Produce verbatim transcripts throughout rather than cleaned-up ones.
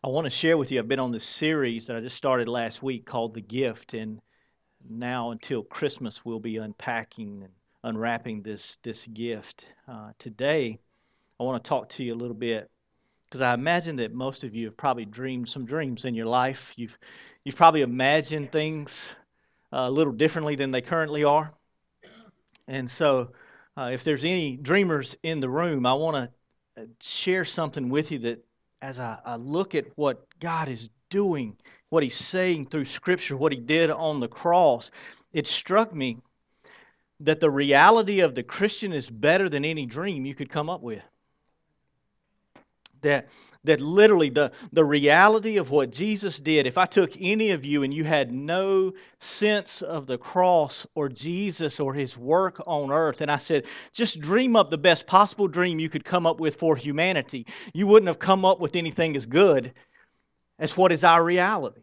I want to share with you, I've been on this series that I just started last week called The Gift, and now until Christmas we'll be unpacking and unwrapping this, this gift. Uh, today, I want to talk to you a little bit because I imagine that most of you have probably dreamed some dreams in your life. You've, you've probably imagined things uh, a little differently than they currently are. And so, uh, if there's any dreamers in the room, I want to share something with you that as I, I look at what God is doing, what He's saying through Scripture, what He did on the cross, it struck me that the reality of the Christian is better than any dream you could come up with. That that literally the, the reality of what Jesus did, if I took any of you and you had no sense of the cross or Jesus or His work on earth, and I said, just dream up the best possible dream you could come up with for humanity, you wouldn't have come up with anything as good as what is our reality.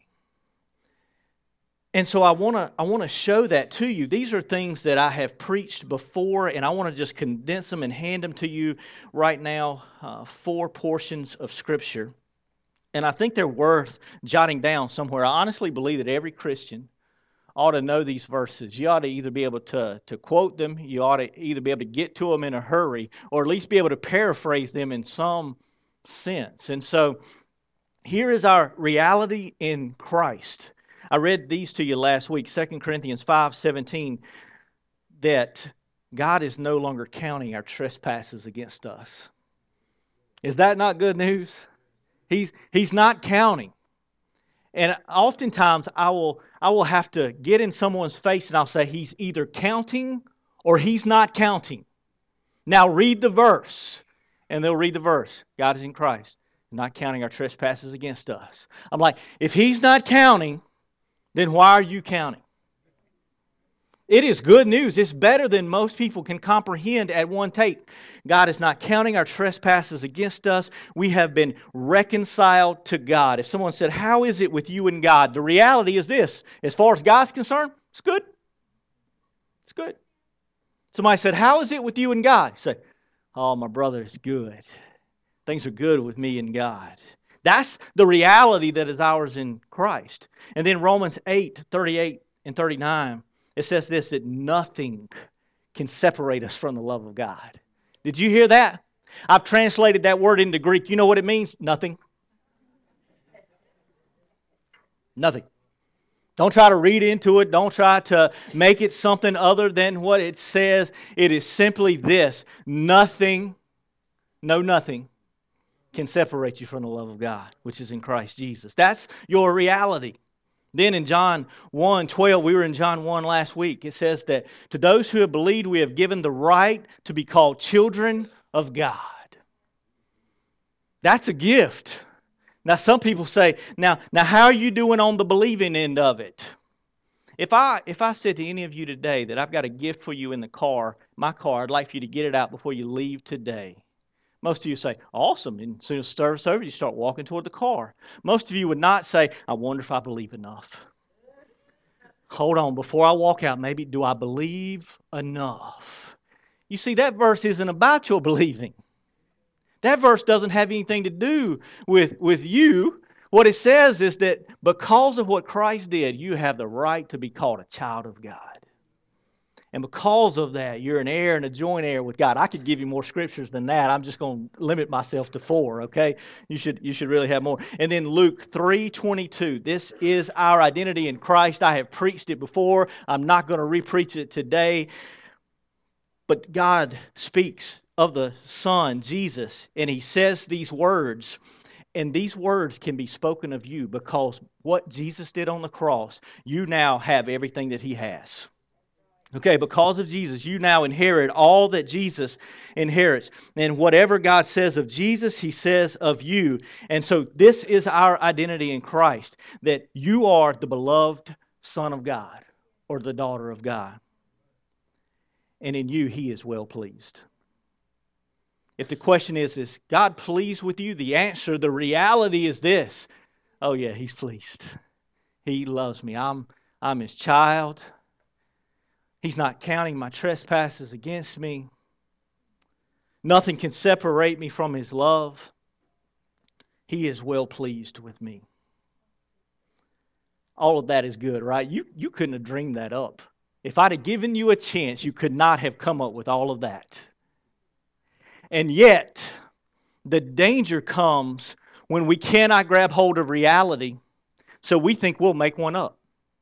And so I want to I want to show that to you. These are things that I have preached before, and I want to just condense them and hand them to you right now, uh, four portions of Scripture. And I think they're worth jotting down somewhere. I honestly believe that every Christian ought to know these verses. You ought to either be able to, to quote them, you ought to either be able to get to them in a hurry, or at least be able to paraphrase them in some sense. And so here is our reality in Christ. I read these to you last week, Second Corinthians five seventeen, that God is no longer counting our trespasses against us. Is that not good news? He's, he's not counting. And oftentimes I will, I will have to get in someone's face and I'll say, He's either counting or He's not counting. Now read the verse. And they'll read the verse. God is in Christ, not counting our trespasses against us. I'm like, if He's not counting, then why are you counting? It is good news. It's better than most people can comprehend at one take. God is not counting our trespasses against us. We have been reconciled to God. If someone said, how is it with you and God? The reality is this. As far as God's concerned, it's good. It's good. Somebody said, how is it with you and God? You say, oh, my brother, it's good. Things are good with me and God. That's the reality that is ours in Christ. And then Romans eight, thirty-eight and thirty-nine, it says this, that nothing can separate us from the love of God. Did you hear that? I've translated that word into Greek. You know what it means? Nothing. Nothing. Don't try to read into it. Don't try to make it something other than what it says. It is simply this. Nothing, no nothing, can separate you from the love of God, which is in Christ Jesus. That's your reality. Then in John one twelve, we were in John one last week, it says that to those who have believed, we have given the right to be called children of God. That's a gift. Now some people say, now, now how are you doing on the believing end of it? If I if I said to any of you today that I've got a gift for you in the car, my car, I'd like for you to get it out before you leave today. Most of you say, awesome, and as soon as service over, you start walking toward the car. Most of you would not say, I wonder if I believe enough. Hold on, before I walk out, maybe do I believe enough? You see, that verse isn't about your believing. That verse doesn't have anything to do with, with you. What it says is that because of what Christ did, you have the right to be called a child of God. And because of that, you're an heir and a joint heir with God. I could give you more scriptures than that. I'm just going to limit myself to four, okay? You should you should really have more. And then Luke three twenty-two. This is our identity in Christ. I have preached it before. I'm not going to re-preach it today. But God speaks of the Son, Jesus, and He says these words. And these words can be spoken of you because what Jesus did on the cross, you now have everything that He has. Okay, because of Jesus, you now inherit all that Jesus inherits. And whatever God says of Jesus, He says of you. And so this is our identity in Christ, that you are the beloved Son of God or the daughter of God. And in you, He is well pleased. If the question is, is God pleased with you? The answer, the reality is this. Oh yeah, He's pleased. He loves me. I'm, I'm His child. He's not counting my trespasses against me. Nothing can separate me from His love. He is well pleased with me. All of that is good, right? You, you couldn't have dreamed that up. If I'd have given you a chance, you could not have come up with all of that. And yet, the danger comes when we cannot grab hold of reality, so we think we'll make one up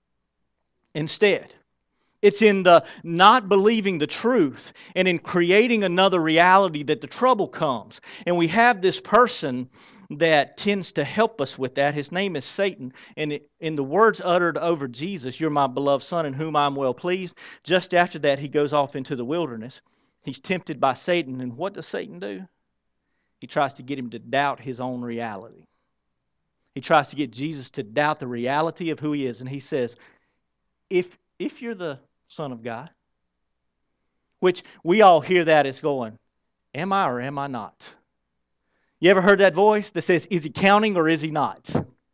instead. It's in the not believing the truth and in creating another reality that the trouble comes. And we have this person that tends to help us with that. His name is Satan. And in the words uttered over Jesus, "You're my beloved Son in whom I'm well pleased," just after that, he goes off into the wilderness. He's tempted by Satan. And what does Satan do? He tries to get him to doubt his own reality. He tries to get Jesus to doubt the reality of who he is. And he says, if, if you're the Son of God, which we all hear that as going, am I or am I not? You ever heard that voice that says, is he counting or is he not?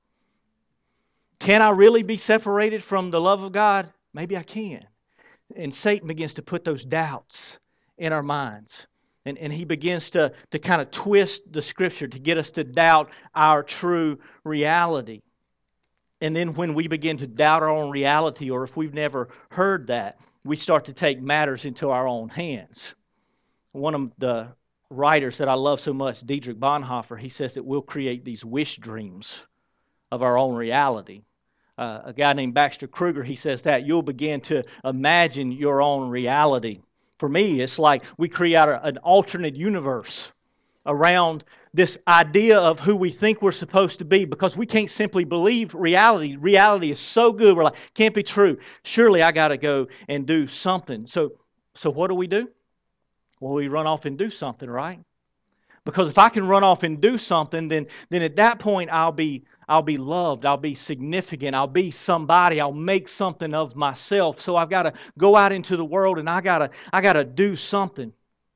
Can I really be separated from the love of God? Maybe I can. And Satan begins to put those doubts in our minds. And, and he begins to, to kind of twist the Scripture to get us to doubt our true reality. And then when we begin to doubt our own reality, or if we've never heard that, we start to take matters into our own hands. One of the writers that I love so much, Dietrich Bonhoeffer, he says that we'll create these wish dreams of our own reality. Uh, a guy named Baxter Kruger, he says that you'll begin to imagine your own reality. For me, it's like we create an alternate universe around this idea of who we think we're supposed to be, because we can't simply believe reality. Reality is so good, we're like, can't be true. Surely I got to go and do something. So, so what do we do? Well, we run off and do something, right? Because if I can run off and do something, then, then at that point I'll be I'll be loved, I'll be significant, I'll be somebody, I'll make something of myself. So I've got to go out into the world and I gotta I gotta do something.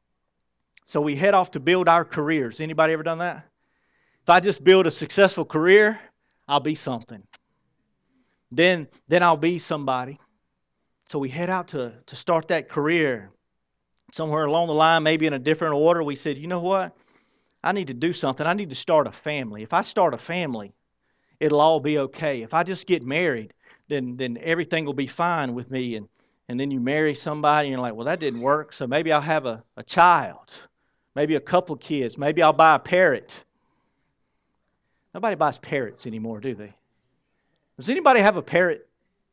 So we head off to build our careers. Anybody ever done that? If I just build a successful career, I'll be something. Then, then I'll be somebody. So we head out to, to start that career. Somewhere along the line, maybe in a different order, we said, you know what? I need to do something. I need to start a family. If I start a family, it'll all be okay. If I just get married, then, then everything will be fine with me. And, and then you marry somebody and you're like, well, that didn't work. So maybe I'll have a, a child. Maybe a couple kids. Maybe I'll buy a parrot. Nobody buys parrots anymore, do they? Does anybody have a parrot?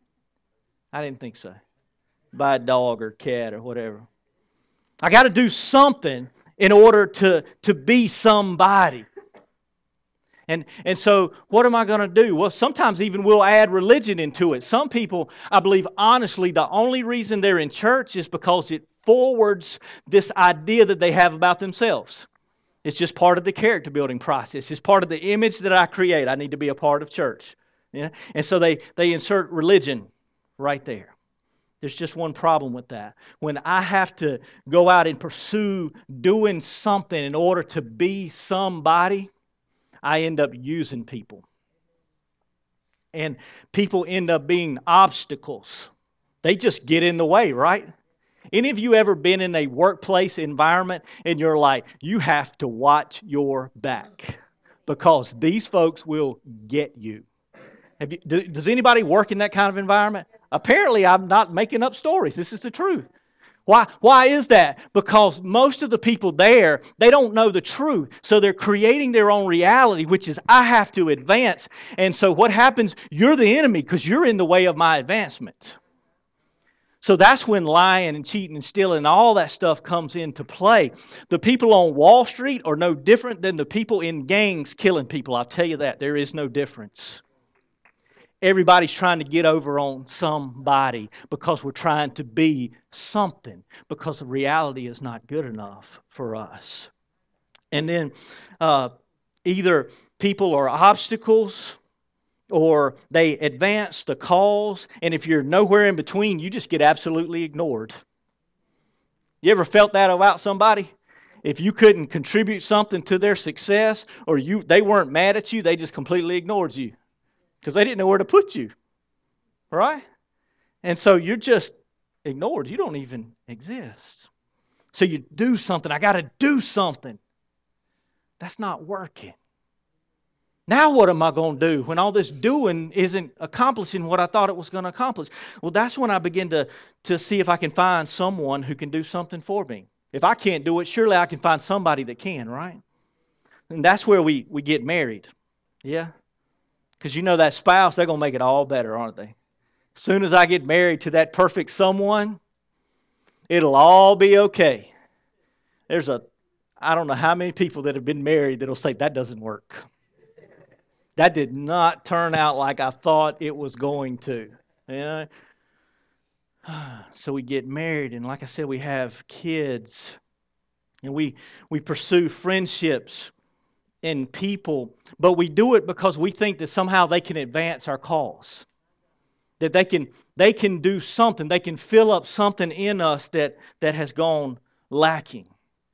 I didn't think so. Buy a dog or cat or whatever. I got to do something in order to, to be somebody. And, and so what am I going to do? Well, sometimes even we'll add religion into it. Some people, I believe honestly, the only reason they're in church is because it forwards this idea that they have about themselves. It's just part of the character building process. It's part of the image that I create. I need to be a part of church. Yeah? And so they, they insert religion right there. There's just one problem with that. When I have to go out and pursue doing something in order to be somebody, I end up using people. And people end up being obstacles. They just get in the way, right? Any of you ever been in a workplace environment and you're like, you have to watch your back because these folks will get you? Have you does anybody work in that kind of environment? Apparently, I'm not making up stories. This is the truth. Why, why is that? Because most of the people there, they don't know the truth. So they're creating their own reality, which is I have to advance. And so what happens? You're the enemy because you're in the way of my advancement. So that's when lying and cheating and stealing and all that stuff comes into play. The people on Wall Street are no different than the people in gangs killing people. I'll tell you that. There is no difference. Everybody's trying to get over on somebody because we're trying to be something because the reality is not good enough for us. And then uh, either people are obstacles or they advance the cause, and if you're nowhere in between, you just get absolutely ignored. You ever felt that about somebody? If you couldn't contribute something to their success or you they weren't mad at you, they just completely ignored you. Because they didn't know where to put you, right? And so you're just ignored. You don't even exist. So you do something. I got to do something. That's not working. Now what am I going to do when all this doing isn't accomplishing what I thought it was going to accomplish? Well, that's when I begin to, to see if I can find someone who can do something for me. If I can't do it, surely I can find somebody that can, right? And that's where we, we get married. Yeah? Because you know that spouse, they're going to make it all better, aren't they? As soon as I get married to that perfect someone, it'll all be okay. There's a, I don't know how many people that have been married that'll say, that doesn't work. That did not turn out like I thought it was going to. You know? So we get married, and like I said, we have kids. And we, we pursue friendships and people. But we do it because we think that somehow they can advance our cause. That they can, they can do something. They can fill up something in us that, that has gone lacking.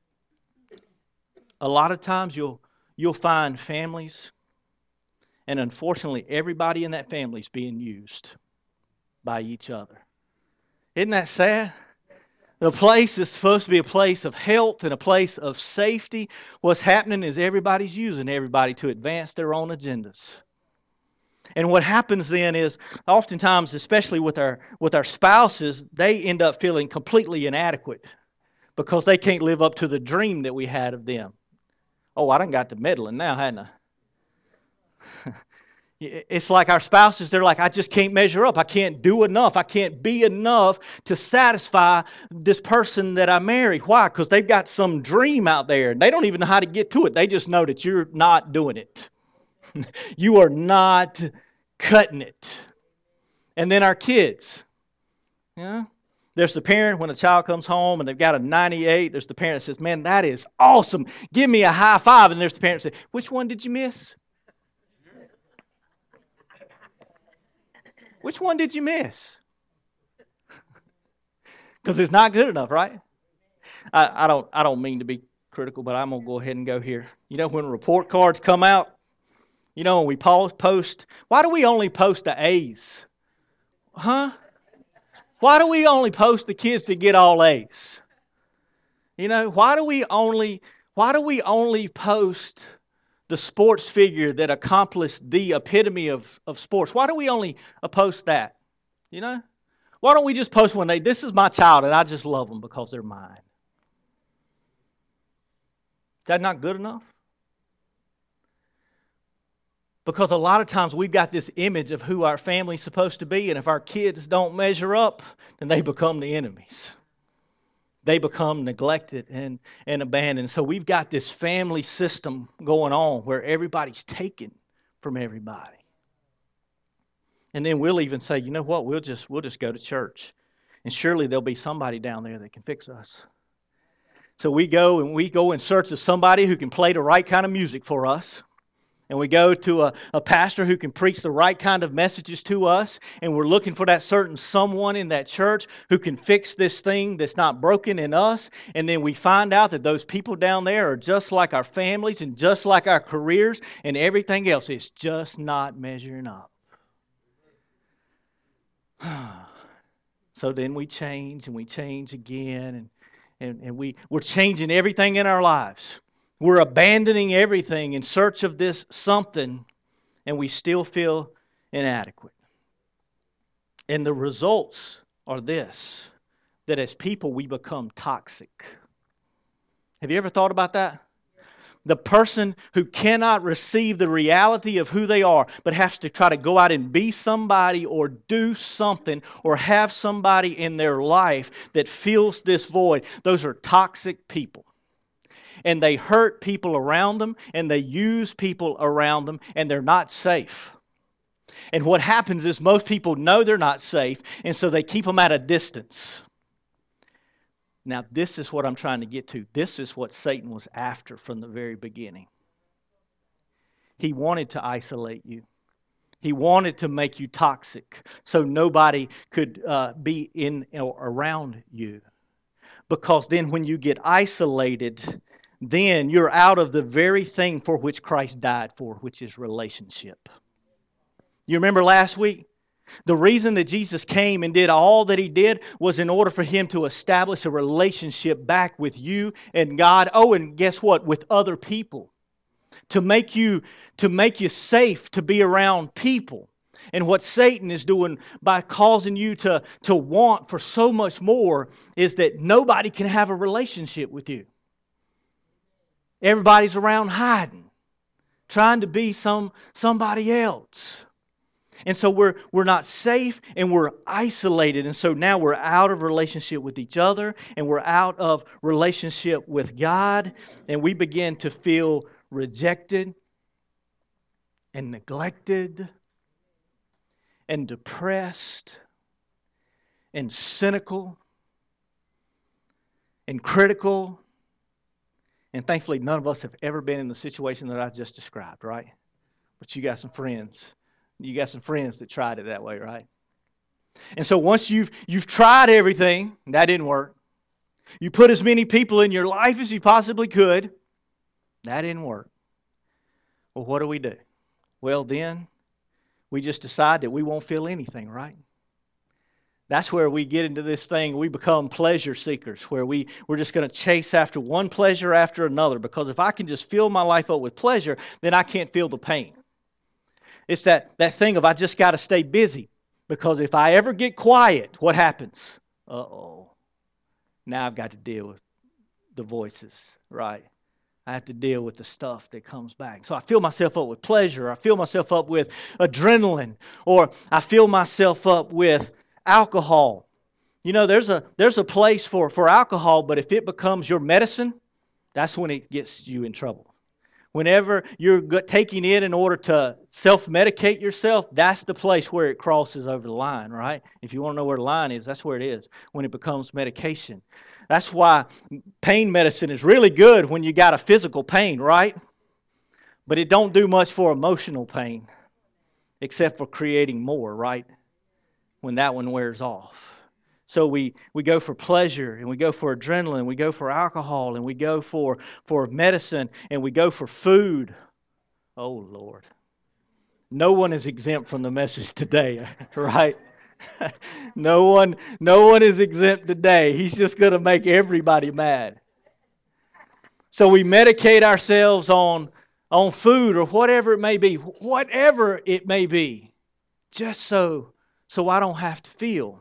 A lot of times you'll, you'll find families, and unfortunately, everybody in that family is being used by each other. Isn't that sad? The place is supposed to be a place of health and a place of safety. What's happening is everybody's using everybody to advance their own agendas. And what happens then is, oftentimes, especially with our with our spouses, they end up feeling completely inadequate because they can't live up to the dream that we had of them. Oh, I done got to meddling now, hadn't I? It's like our spouses, they're like, I just can't measure up. I can't do enough. I can't be enough to satisfy this person that I marry. Why? Because they've got some dream out there, and they don't even know how to get to it. They just know that you're not doing it. You are not cutting it. And then our kids. Yeah. There's the parent when a child comes home and they've got a ninety-eight. There's the parent that says, man, that is awesome. Give me a high five. And there's the parent that says, which one did you miss? Which one did you miss? Because it's not good enough, right? I, I don't I don't mean to be critical, but I'm going to go ahead and go here. You know, when report cards come out, you know, when we post, why do we only post the A's? Huh? Why do we only post the kids that get all A's? You know, why do we only why do we only post the sports figure that accomplished the epitome of, of sports? Why do we only post that? You know? Why don't we just post when they, this is my child and I just love them because they're mine? Is that not good enough? Because a lot of times we've got this image of who our family's supposed to be, and if our kids don't measure up, then they become the enemies. They become neglected and, and abandoned. So we've got this family system going on where everybody's taken from everybody. And then we'll even say, you know what, we'll just we'll just go to church. And surely there'll be somebody down there that can fix us. So we go and we go in search of somebody who can play the right kind of music for us. And we go to a, a pastor who can preach the right kind of messages to us. And we're looking for that certain someone in that church who can fix this thing that's not broken in us. And then we find out that those people down there are just like our families and just like our careers and everything else. It's just not measuring up. So then we change and we change again. And, and, and we, we're changing everything in our lives. We're abandoning everything in search of this something, and we still feel inadequate. And the results are this, that as people we become toxic. Have you ever thought about that? The person who cannot receive the reality of who they are, but has to try to go out and be somebody or do something or have somebody in their life that fills this void, those are toxic people. And they hurt people around them, and they use people around them, and they're not safe. And what happens is most people know they're not safe, and so they keep them at a distance. Now, this is what I'm trying to get to. This is what Satan was after from the very beginning. He wanted to isolate you. He wanted to make you toxic so nobody could uh, be in or around you. Because then when you get isolated, then you're out of the very thing for which Christ died for, which is relationship. You remember last week? The reason that Jesus came and did all that He did was in order for Him to establish a relationship back with you and God. Oh, and guess what? With other people. to make you to make you safe to be around people. And what Satan is doing by causing you to, to want for so much more is that nobody can have a relationship with you. Everybody's around hiding, trying to be some somebody else. And so we're we're not safe and we're isolated. And so now we're out of relationship with each other and we're out of relationship with God. And we begin to feel rejected and neglected and depressed and cynical and critical. And thankfully, none of us have ever been in the situation that I just described, right? But you got some friends. You got some friends that tried it that way, right? And so once you've you've tried everything, that didn't work. You put as many people in your life as you possibly could, that didn't work. Well, what do we do? Well, then we just decide that we won't feel anything, right? That's where we get into this thing. We become pleasure seekers, where we, we're just going to chase after one pleasure after another. Because if I can just fill my life up with pleasure, then I can't feel the pain. It's that, that thing of I just got to stay busy. Because if I ever get quiet, what happens? Uh-oh. Now I've got to deal with the voices, right? I have to deal with the stuff that comes back. So I fill myself up with pleasure. I fill myself up with adrenaline. Or I fill myself up with alcohol. You know, there's a there's a place for, for alcohol, but if it becomes your medicine, that's when it gets you in trouble. Whenever you're taking it in order to self-medicate yourself, that's the place where it crosses over the line, right? If you want to know where the line is, that's where it is, when it becomes medication. That's why pain medicine is really good when you got a physical pain, right? But it don't do much for emotional pain, except for creating more, right? When that one wears off. So we, we go for pleasure, and we go for adrenaline, we go for alcohol, and we go for, for medicine, and we go for food. Oh, Lord. No one is exempt from the message today, right? no one, no one is exempt today. He's just going to make everybody mad. So we medicate ourselves on, on food or whatever it may be, whatever it may be, just so, so I don't have to feel.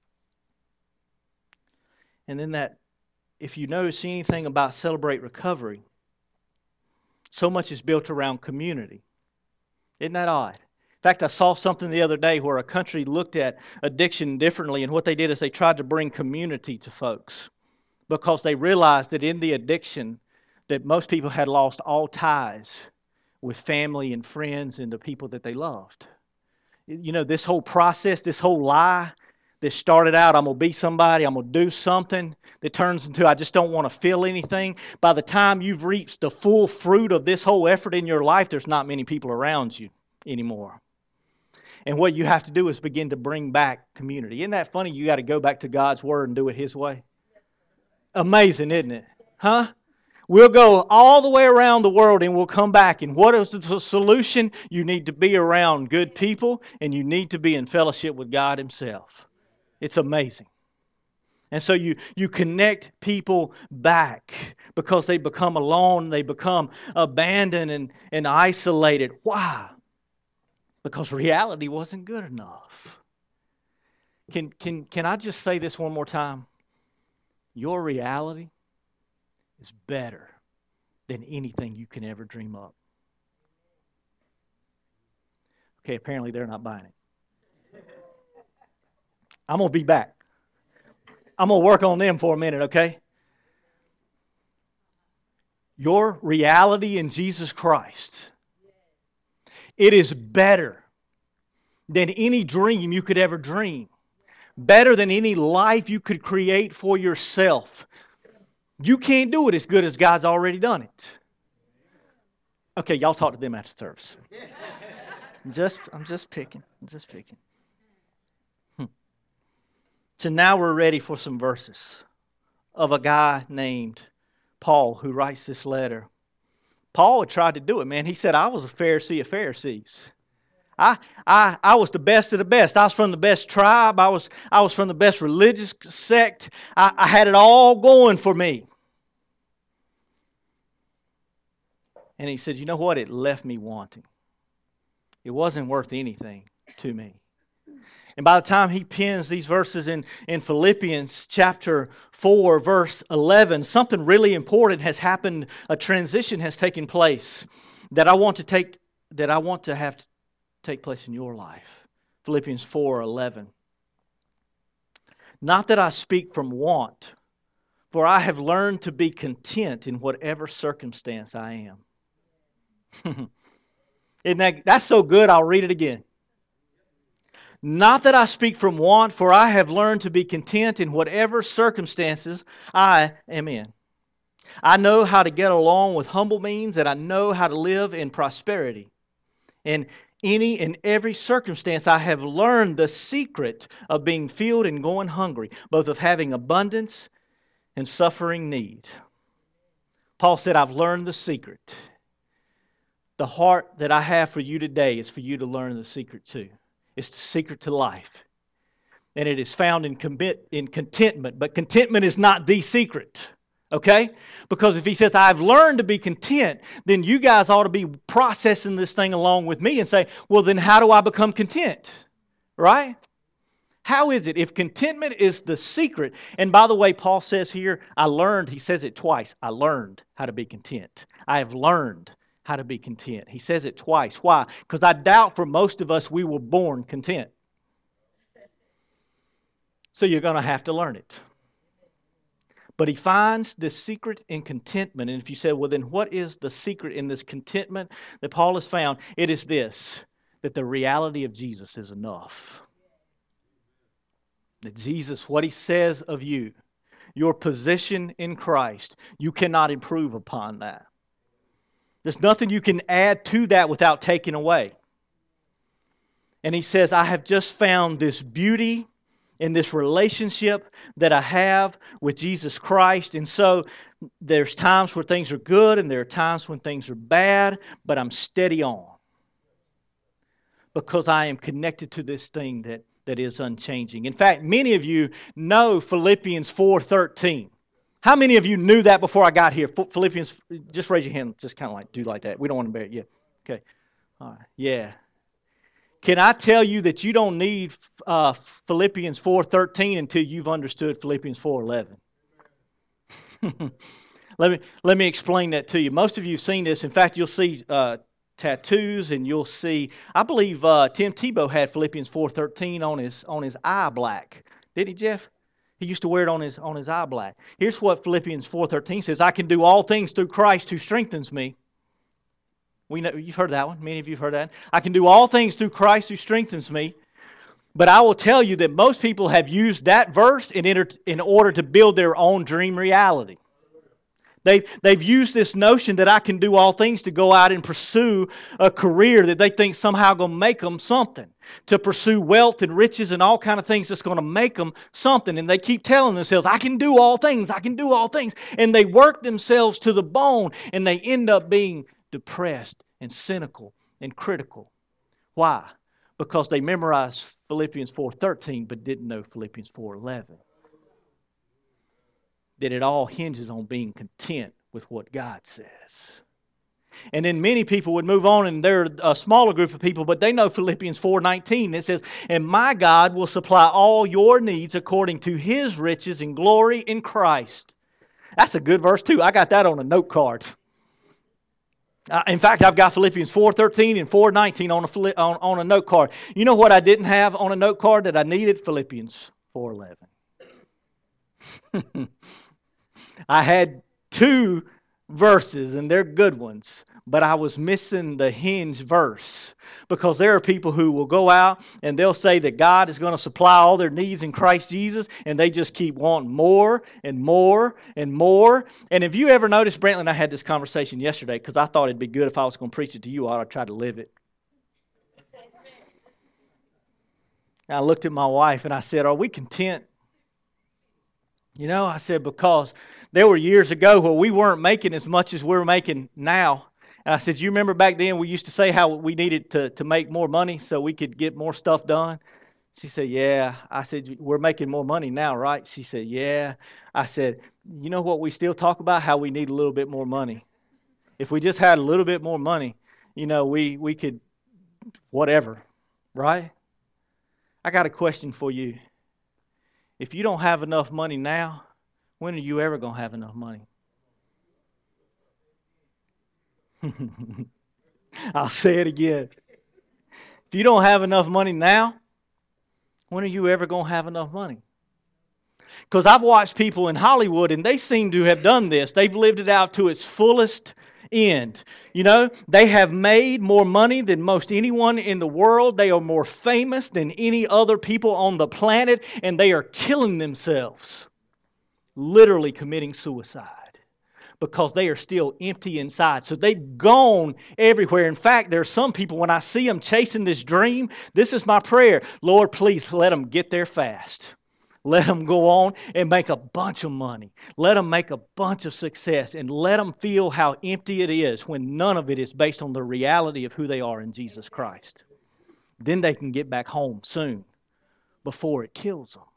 And then that, if you notice anything about Celebrate Recovery, so much is built around community. Isn't that odd? In fact, I saw something the other day where a country looked at addiction differently, and what they did is they tried to bring community to folks because they realized that in the addiction that most people had lost all ties with family and friends and the people that they loved. You know, this whole process, this whole lie that started out, I'm going to be somebody, I'm going to do something, that turns into I just don't want to feel anything. By the time you've reached the full fruit of this whole effort in your life, there's not many people around you anymore. And what you have to do is begin to bring back community. Isn't that funny? You got to go back to God's Word and do it His way. Amazing, isn't it? Huh? We'll go all the way around the world and we'll come back. And what is the solution? You need to be around good people and you need to be in fellowship with God Himself. It's amazing. And so you, you connect people back because they become alone, they become abandoned and, and isolated. Why? Because reality wasn't good enough. Can, can, can I just say this one more time? Your reality is better than anything you can ever dream up. Okay, apparently they're not buying it. I'm going to be back. I'm going to work on them for a minute, okay? Your reality in Jesus Christ, it is better than any dream you could ever dream. Better than any life you could create for yourself. You can't do it as good as God's already done it. Okay, y'all talk to them after service. I'm just, I'm just picking. I'm just picking. Hmm. So now we're ready for some verses of a guy named Paul who writes this letter. Paul had tried to do it, man. He said, I was a Pharisee of Pharisees. I, I, I was the best of the best. I was from the best tribe. I was, I was from the best religious sect. I, I had it all going for me. And he said, you know what? It left me wanting. It wasn't worth anything to me. And by the time he pens these verses in, in Philippians chapter four, verse eleven, something really important has happened. A transition has taken place that I want to take that I want to have to take place in your life. Philippians four eleven. Not that I speak from want, for I have learned to be content in whatever circumstance I am. Isn't that, that's so good, I'll read it again. Not that I speak from want, for I have learned to be content in whatever circumstances I am in. I know how to get along with humble means, and I know how to live in prosperity. In any and every circumstance, I have learned the secret of being filled and going hungry, both of having abundance and suffering need. Paul said, I've learned the secret. The heart that I have for you today is for you to learn the secret too. It's the secret to life. And it is found in commit, in contentment. But contentment is not the secret. Okay? Because if he says, I've learned to be content, then you guys ought to be processing this thing along with me and say, well, then how do I become content? Right? How is it? If contentment is the secret, and by the way, Paul says here, I learned, he says it twice, I learned how to be content. I have learned how to be content. He says it twice. Why? Because I doubt for most of us we were born content. So you're going to have to learn it. But he finds this secret in contentment. And if you say, well, then what is the secret in this contentment that Paul has found? It is this, that the reality of Jesus is enough. That Jesus, what he says of you, your position in Christ, you cannot improve upon that. There's nothing you can add to that without taking away. And he says, I have just found this beauty in this relationship that I have with Jesus Christ. And so there's times where things are good and there are times when things are bad, but I'm steady on. Because I am connected to this thing that, that is unchanging. In fact, many of you know Philippians four thirteen. How many of you knew that before I got here? Philippians, just raise your hand. Just kind of like do like that. We don't want to bear it. Yeah. Okay. All right. Yeah. Can I tell you that you don't need uh, Philippians four thirteen until you've understood Philippians four eleven? let me let me explain that to you. Most of you have seen this. In fact, you'll see uh, tattoos, and you'll see. I believe uh, Tim Tebow had Philippians four thirteen on his on his eye black. Did he, Jeff? He used to wear it on his on his eye black. Here's what Philippians four thirteen says: I can do all things through Christ who strengthens me. We know you've heard that one. Many of you have heard that. I can do all things through Christ who strengthens me. But I will tell you that most people have used that verse in, inter, in order to build their own dream reality. They've, they've used this notion that I can do all things to go out and pursue a career that they think somehow going to make them something. To pursue wealth and riches and all kind of things that's going to make them something. And they keep telling themselves, I can do all things, I can do all things. And they work themselves to the bone and they end up being depressed and cynical and critical. Why? Because they memorized Philippians four thirteen but didn't know Philippians four eleven. That it all hinges on being content with what God says. And then many people would move on, and they're a smaller group of people, but they know Philippians four nineteen. It says, and my God will supply all your needs according to His riches and glory in Christ. That's a good verse too. I got that on a note card. Uh, in fact, I've got Philippians four thirteen and four nineteen on a, on, on a note card. You know what I didn't have on a note card that I needed? Philippians four eleven. I had two verses, and they're good ones, but I was missing the hinge verse, because there are people who will go out and they'll say that God is going to supply all their needs in Christ Jesus, and they just keep wanting more and more and more. And if you ever noticed, Brantley and I had this conversation yesterday, because I thought it'd be good if I was going to preach it to you, I ought to try to live it. And I looked at my wife and I said, are we content? You know, I said, because there were years ago where we weren't making as much as we're making now. And I said, you remember back then we used to say how we needed to, to make more money so we could get more stuff done? She said, yeah. I said, we're making more money now, right? She said, yeah. I said, you know what we still talk about? How we need a little bit more money. If we just had a little bit more money, you know, we, we could, whatever, right? I got a question for you. If you don't have enough money now, when are you ever going to have enough money? I'll say it again. If you don't have enough money now, when are you ever going to have enough money? Because I've watched people in Hollywood, and they seem to have done this. They've lived it out to its fullest end. You know, they have made more money than most anyone in the world. They are more famous than any other people on the planet, and they are killing themselves, literally committing suicide, because they are still empty inside. So they've gone everywhere. In fact, there are some people, when I see them chasing this dream, this is my prayer. Lord, please let them get there fast. Let them go on and make a bunch of money. Let them make a bunch of success, and let them feel how empty it is when none of it is based on the reality of who they are in Jesus Christ. Then they can get back home soon before it kills them.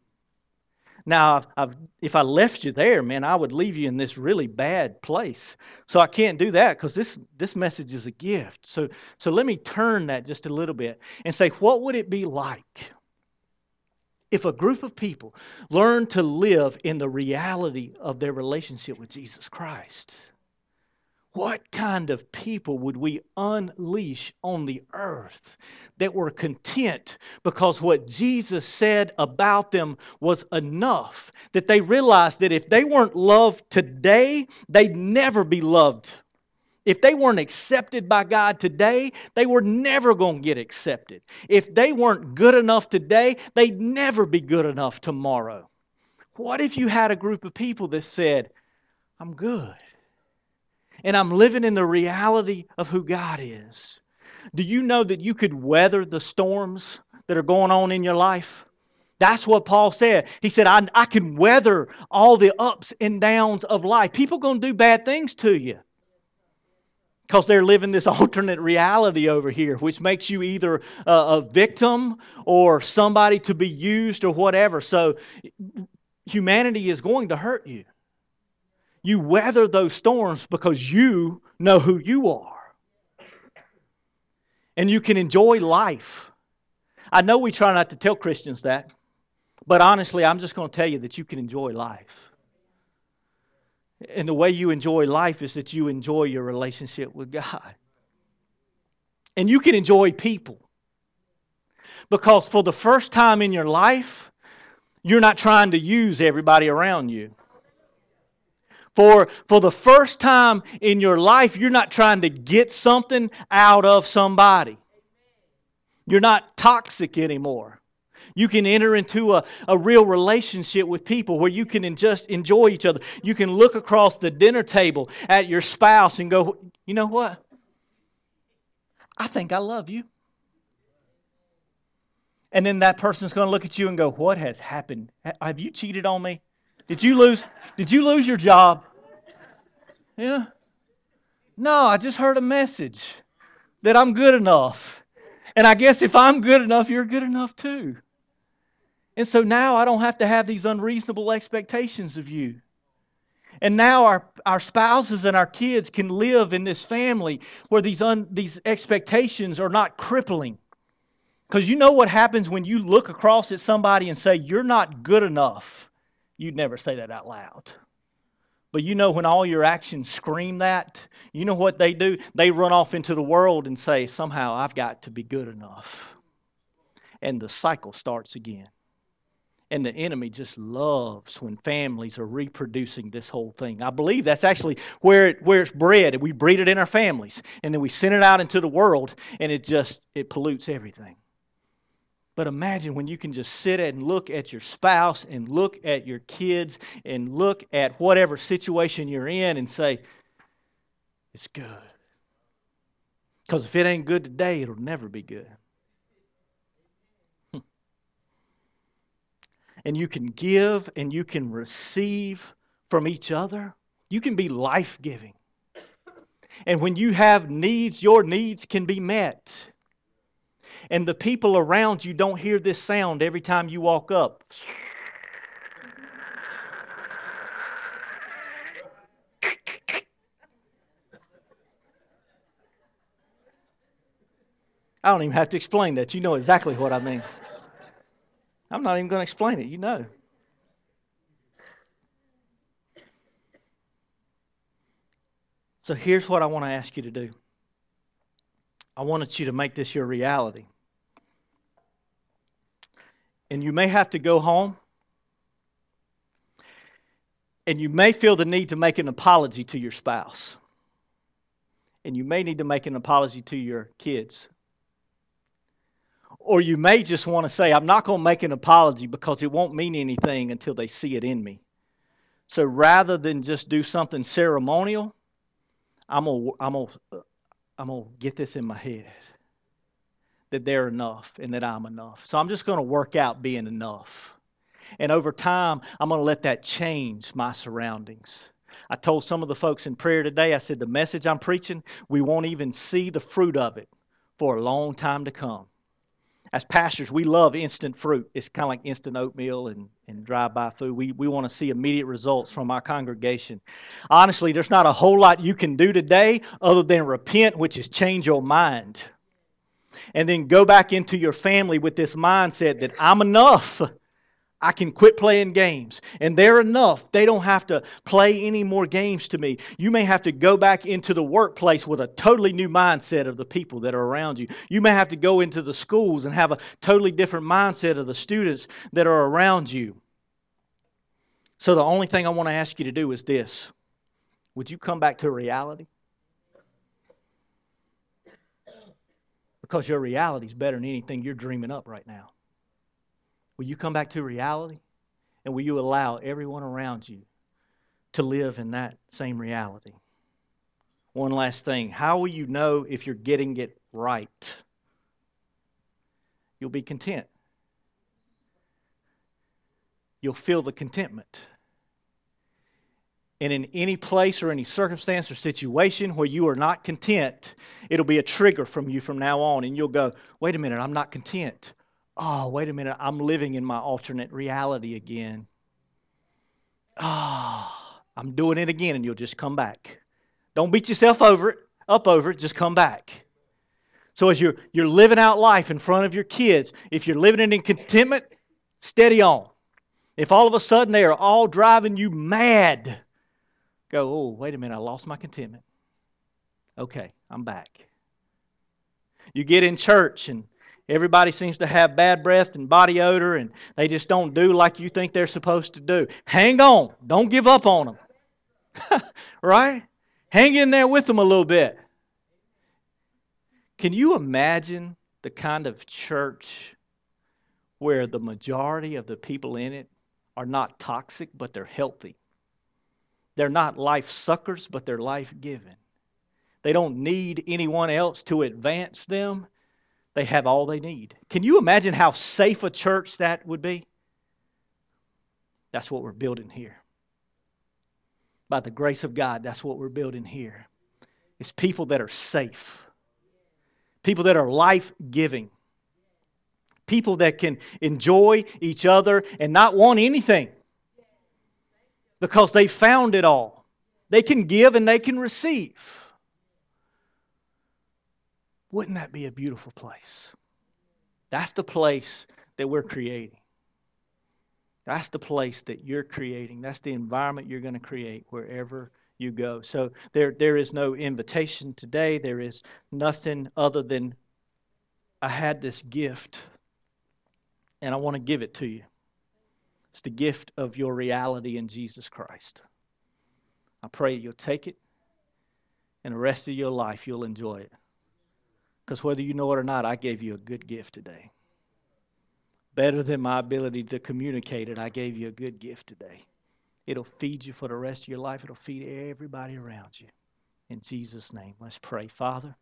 Now, I've, if I left you there, man, I would leave you in this really bad place. So I can't do that, because this, this message is a gift. So, so let me turn that just a little bit and say, what would it be like if a group of people learned to live in the reality of their relationship with Jesus Christ? What kind of people would we unleash on the earth that were content because what Jesus said about them was enough? That they realized that if they weren't loved today, they'd never be loved. If they weren't accepted by God today, they were never going to get accepted. If they weren't good enough today, they'd never be good enough tomorrow. What if you had a group of people that said, I'm good, and I'm living in the reality of who God is? Do you know that you could weather the storms that are going on in your life? That's what Paul said. He said, I, I can weather all the ups and downs of life. People are going to do bad things to you, because they're living this alternate reality over here, which makes you either a, a victim or somebody to be used or whatever. So humanity is going to hurt you. You weather those storms because you know who you are. And you can enjoy life. I know we try not to tell Christians that, but honestly, I'm just going to tell you that you can enjoy life. And the way you enjoy life is that you enjoy your relationship with God. And you can enjoy people. Because for the first time in your life, you're not trying to use everybody around you. For, for the first time in your life, you're not trying to get something out of somebody. You're not toxic anymore. You can enter into a, a real relationship with people where you can just enjoy each other. You can look across the dinner table at your spouse and go, you know what? I think I love you. And then that person's going to look at you and go, what has happened? Have you cheated on me? Did you lose, did you lose your job? You know? No, I just heard a message that I'm good enough. And I guess if I'm good enough, you're good enough too. And so now I don't have to have these unreasonable expectations of you. And now our, our spouses and our kids can live in this family where these, un, these expectations are not crippling. Because you know what happens when you look across at somebody and say, you're not good enough. You'd never say that out loud. But you know when all your actions scream that, you know what they do? They run off into the world and say, somehow I've got to be good enough. And the cycle starts again. And the enemy just loves when families are reproducing this whole thing. I believe that's actually where, it, where it's bred. We breed it in our families. And then we send it out into the world, and it just, it pollutes everything. But imagine when you can just sit and look at your spouse and look at your kids and look at whatever situation you're in and say, it's good. Because if it ain't good today, it'll never be good. And you can give and you can receive from each other. You can be life-giving. And when you have needs, your needs can be met. And the people around you don't hear this sound every time you walk up. I don't even have to explain that. You know exactly what I mean. I'm not even going to explain it. You know. So here's what I want to ask you to do. I wanted you to make this your reality. And you may have to go home, and you may feel the need to make an apology to your spouse. And you may need to make an apology to your kids. Or you may just want to say, I'm not going to make an apology because it won't mean anything until they see it in me. So rather than just do something ceremonial, I'm going to, I'm going to, I'm going to get this in my head. That they're enough and that I'm enough. So I'm just going to work out being enough. And over time, I'm going to let that change my surroundings. I told some of the folks in prayer today, I said, the message I'm preaching, we won't even see the fruit of it for a long time to come. As pastors, we love instant fruit. It's kind of like instant oatmeal and, and drive-by food. We, we want to see immediate results from our congregation. Honestly, there's not a whole lot you can do today other than repent, which is change your mind. And then go back into your family with this mindset that I'm enough. I can quit playing games. And they're enough. They don't have to play any more games to me. You may have to go back into the workplace with a totally new mindset of the people that are around you. You may have to go into the schools and have a totally different mindset of the students that are around you. So the only thing I want to ask you to do is this. Would you come back to reality? Because your reality is better than anything you're dreaming up right now. Will you come back to reality? And will you allow everyone around you to live in that same reality? One last thing. How will you know if you're getting it right? You'll be content. You'll feel the contentment. And in any place or any circumstance or situation where you are not content, it'll be a trigger from you from now on. And you'll go, wait a minute, I'm not content. Oh, wait a minute, I'm living in my alternate reality again. Oh, I'm doing it again. And you'll just come back. Don't beat yourself over it, up over it, just come back. So as you're, you're living out life in front of your kids, if you're living it in contentment, steady on. If all of a sudden they are all driving you mad, go, oh, wait a minute, I lost my contentment. Okay, I'm back. You get in church and everybody seems to have bad breath and body odor and they just don't do like you think they're supposed to do. Hang on. Don't give up on them. Right? Hang in there with them a little bit. Can you imagine the kind of church where the majority of the people in it are not toxic, but they're healthy? They're not life suckers, but they're life-giving. They don't need anyone else to advance them. They have all they need. Can you imagine how safe a church that would be? That's what we're building here. By the grace of God, that's what we're building here. It's people that are safe. People that are life-giving. People that can enjoy each other and not want anything. Because they found it all. They can give and they can receive. Wouldn't that be a beautiful place? That's the place that we're creating. That's the place that you're creating. That's the environment you're going to create wherever you go. So there, there is no invitation today. There is nothing other than I had this gift and I want to give it to you. It's the gift of your reality in Jesus Christ. I pray you'll take it and the rest of your life you'll enjoy it. Because whether you know it or not, I gave you a good gift today. Better than my ability to communicate it, I gave you a good gift today. It'll feed you for the rest of your life. It'll feed everybody around you. In Jesus' name, let's pray. Father,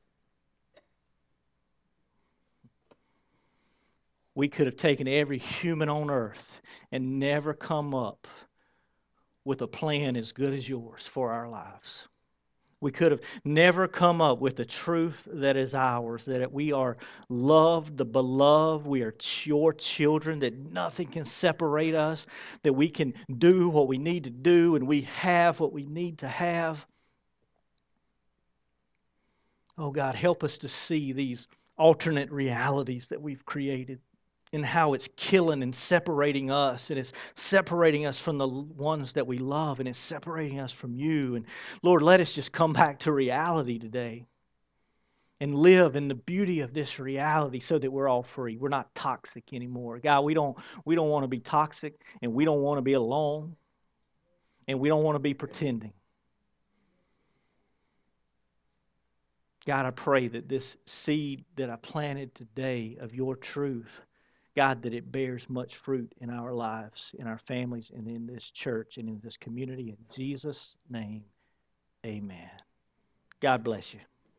we could have taken every human on earth and never come up with a plan as good as yours for our lives. We could have never come up with the truth that is ours, that we are loved, the beloved, we are your children, that nothing can separate us, that we can do what we need to do, and we have what we need to have. Oh God, help us to see these alternate realities that we've created, and how it's killing and separating us, and it's separating us from the ones that we love, and it's separating us from you. And Lord, let us just come back to reality today and live in the beauty of this reality so that we're all free. We're not toxic anymore. God, we don't we don't want to be toxic, and we don't want to be alone, and we don't want to be pretending. God, I pray that this seed that I planted today of your truth, God, that it bears much fruit in our lives, in our families, and in this church, and in this community. In Jesus' name, amen. God bless you.